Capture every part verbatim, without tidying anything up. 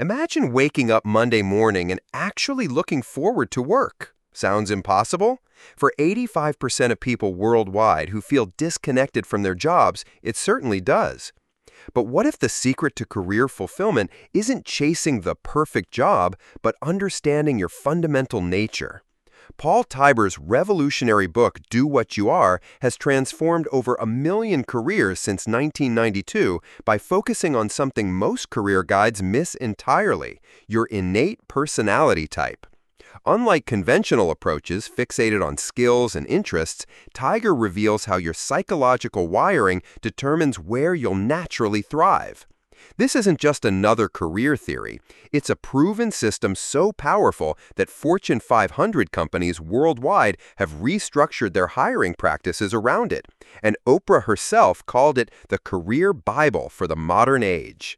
Imagine waking up Monday morning and actually looking forward to work. Sounds impossible? For eighty-five percent of people worldwide who feel disconnected from their jobs, it certainly does. But what if the secret to career fulfillment isn't chasing the perfect job, but understanding your fundamental nature? Paul Tiber's revolutionary book, Do What You Are, has transformed over a million careers since nineteen ninety-two by focusing on something most career guides miss entirely: your innate personality type. Unlike conventional approaches fixated on skills and interests, Tiger reveals how your psychological wiring determines where you'll naturally thrive. This isn't just another career theory. It's a proven system so powerful that Fortune five hundred companies worldwide have restructured their hiring practices around it, and Oprah herself called it the career Bible for the modern age.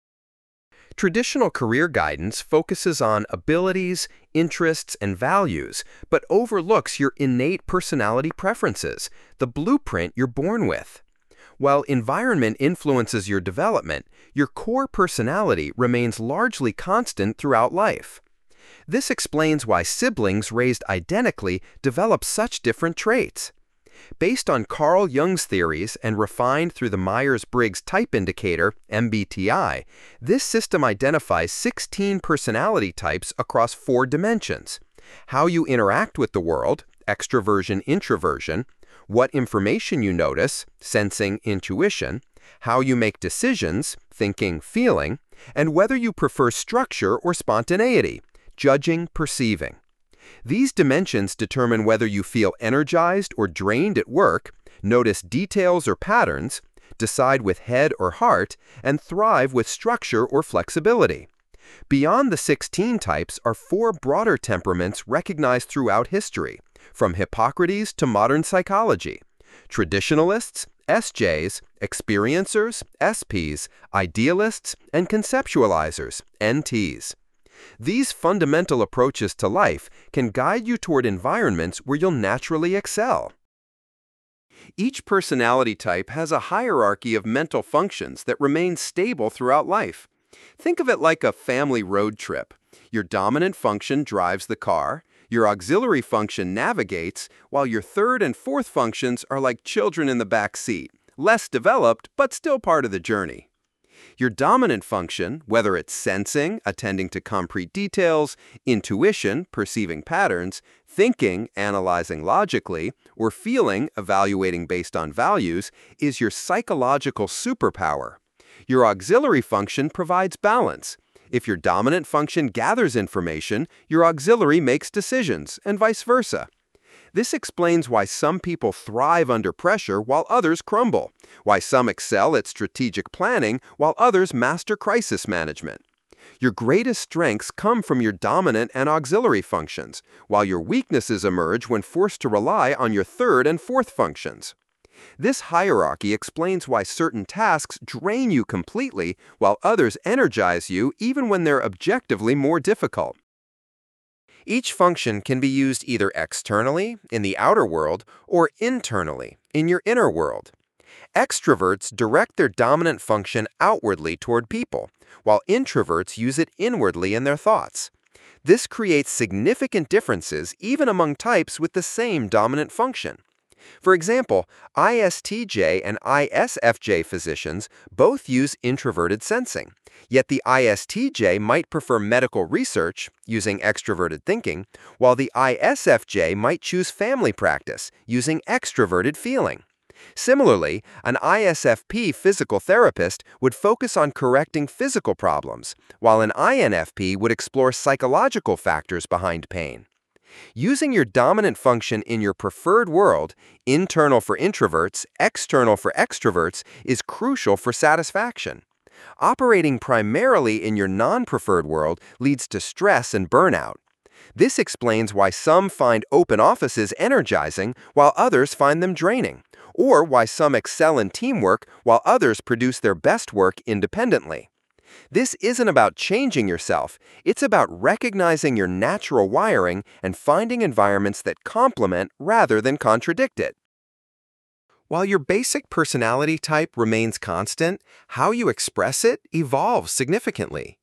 Traditional career guidance focuses on abilities, interests, and values, but overlooks your innate personality preferences, the blueprint you're born with. While environment influences your development, your core personality remains largely constant throughout life. This explains why siblings raised identically develop such different traits. Based on Carl Jung's theories and refined through the Myers-Briggs Type Indicator, M B T I, this system identifies sixteen personality types across four dimensions: how you interact with the world, extroversion, introversion; what information you notice, sensing, intuition; how you make decisions, thinking, feeling; and whether you prefer structure or spontaneity, judging, perceiving. These dimensions determine whether you feel energized or drained at work, notice details or patterns, decide with head or heart, and thrive with structure or flexibility. Beyond the sixteen types are four broader temperaments recognized throughout history, from Hippocrates to modern psychology: traditionalists, S Js, experiencers, S Ps, idealists, and conceptualizers, N Ts. These fundamental approaches to life can guide you toward environments where you'll naturally excel. Each personality type has a hierarchy of mental functions that remain stable throughout life. Think of it like a family road trip. Your dominant function drives the car, your auxiliary function navigates, while your third and fourth functions are like children in the back seat, less developed but still part of the journey. Your dominant function, whether it's sensing, attending to concrete details, intuition, perceiving patterns, thinking, analyzing logically, or feeling, evaluating based on values, is your psychological superpower. Your auxiliary function provides balance. If your dominant function gathers information, your auxiliary makes decisions, and vice versa. This explains why some people thrive under pressure while others crumble, why some excel at strategic planning while others master crisis management. Your greatest strengths come from your dominant and auxiliary functions, while your weaknesses emerge when forced to rely on your third and fourth functions. This hierarchy explains why certain tasks drain you completely while others energize you even when they're objectively more difficult. Each function can be used either externally, in the outer world, or internally, in your inner world. Extroverts direct their dominant function outwardly toward people, while introverts use it inwardly in their thoughts. This creates significant differences even among types with the same dominant function. For example, I S T J and I S F J physicians both use introverted sensing, yet the I S T J might prefer medical research, using extroverted thinking, while the I S F J might choose family practice, using extroverted feeling. Similarly, an I S F P physical therapist would focus on correcting physical problems, while an I N F P would explore psychological factors behind pain. Using your dominant function in your preferred world, internal for introverts, external for extroverts, is crucial for satisfaction. Operating primarily in your non-preferred world leads to stress and burnout. This explains why some find open offices energizing while others find them draining, or why some excel in teamwork while others produce their best work independently. This isn't about changing yourself, it's about recognizing your natural wiring and finding environments that complement rather than contradict it. While your basic personality type remains constant, how you express it evolves significantly.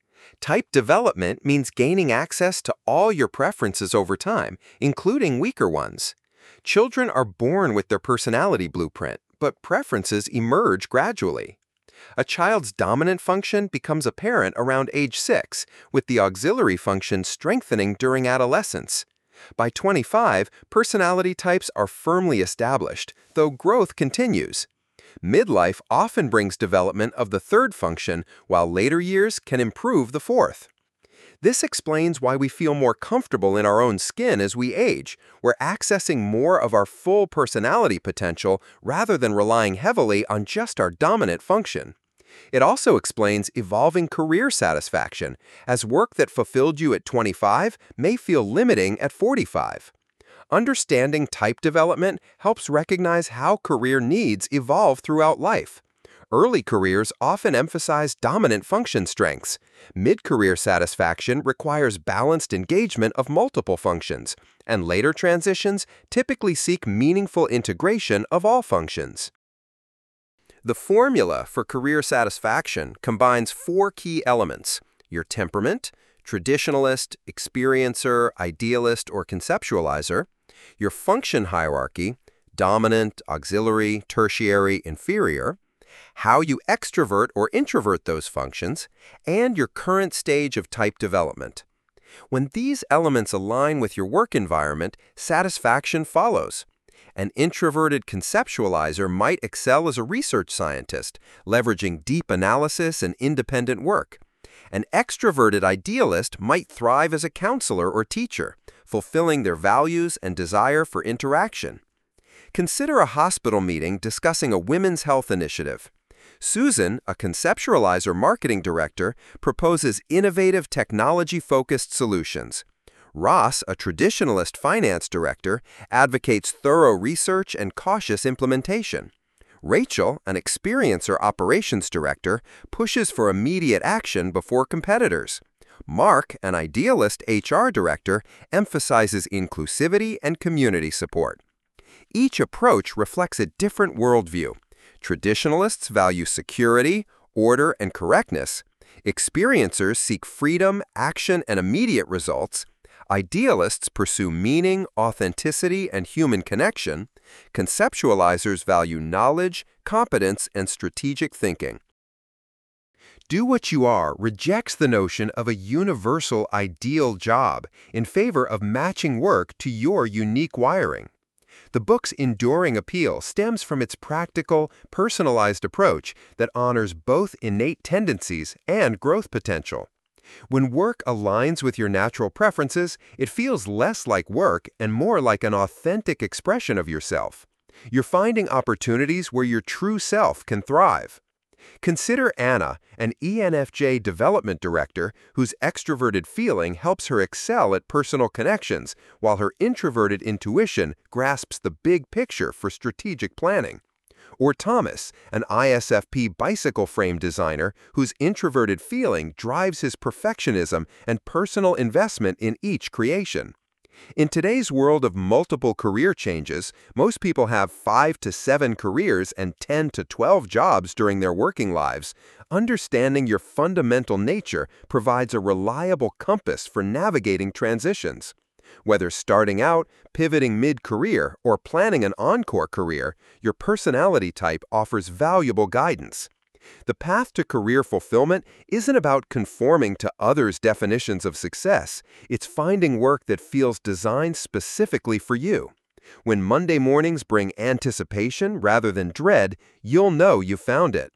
Type development means gaining access to all your preferences over time, including weaker ones. Children are born with their personality blueprint, but preferences emerge gradually. A child's dominant function becomes apparent around age six, with the auxiliary function strengthening during adolescence. By twenty-five, personality types are firmly established, though growth continues. Midlife often brings development of the third function, while later years can improve the fourth. This explains why we feel more comfortable in our own skin as we age. We're accessing more of our full personality potential rather than relying heavily on just our dominant function. It also explains evolving career satisfaction, as work that fulfilled you at twenty-five may feel limiting at forty-five. Understanding type development helps recognize how career needs evolve throughout life. Early careers often emphasize dominant function strengths. Mid-career satisfaction requires balanced engagement of multiple functions, and later transitions typically seek meaningful integration of all functions. The formula for career satisfaction combines four key elements: your temperament, traditionalist, experiencer, idealist, or conceptualizer; your function hierarchy, dominant, auxiliary, tertiary, inferior; how you extrovert or introvert those functions; and your current stage of type development. When these elements align with your work environment, satisfaction follows. An introverted conceptualizer might excel as a research scientist, leveraging deep analysis and independent work. An extroverted idealist might thrive as a counselor or teacher, fulfilling their values and desire for interaction. Consider a hospital meeting discussing a women's health initiative. Susan, a conceptualizer marketing director, proposes innovative technology-focused solutions. Ross, a traditionalist finance director, advocates thorough research and cautious implementation. Rachel, an experiencer operations director, pushes for immediate action before competitors. Mark, an idealist H R director, emphasizes inclusivity and community support. Each approach reflects a different worldview. Traditionalists value security, order, and correctness. Experiencers seek freedom, action, and immediate results. Idealists pursue meaning, authenticity, and human connection. Conceptualizers value knowledge, competence, and strategic thinking. Do What You Are rejects the notion of a universal ideal job in favor of matching work to your unique wiring. The book's enduring appeal stems from its practical, personalized approach that honors both innate tendencies and growth potential. When work aligns with your natural preferences, it feels less like work and more like an authentic expression of yourself. You're finding opportunities where your true self can thrive. Consider Anna, an E N F J development director whose extroverted feeling helps her excel at personal connections, while her introverted intuition grasps the big picture for strategic planning. Or Thomas, an I S F P bicycle frame designer whose introverted feeling drives his perfectionism and personal investment in each creation. In today's world of multiple career changes, most people have five to seven careers and ten to twelve jobs during their working lives. Understanding your fundamental nature provides a reliable compass for navigating transitions. Whether starting out, pivoting mid-career, or planning an encore career, your personality type offers valuable guidance. The path to career fulfillment isn't about conforming to others' definitions of success. It's finding work that feels designed specifically for you. When Monday mornings bring anticipation rather than dread, you'll know you found it.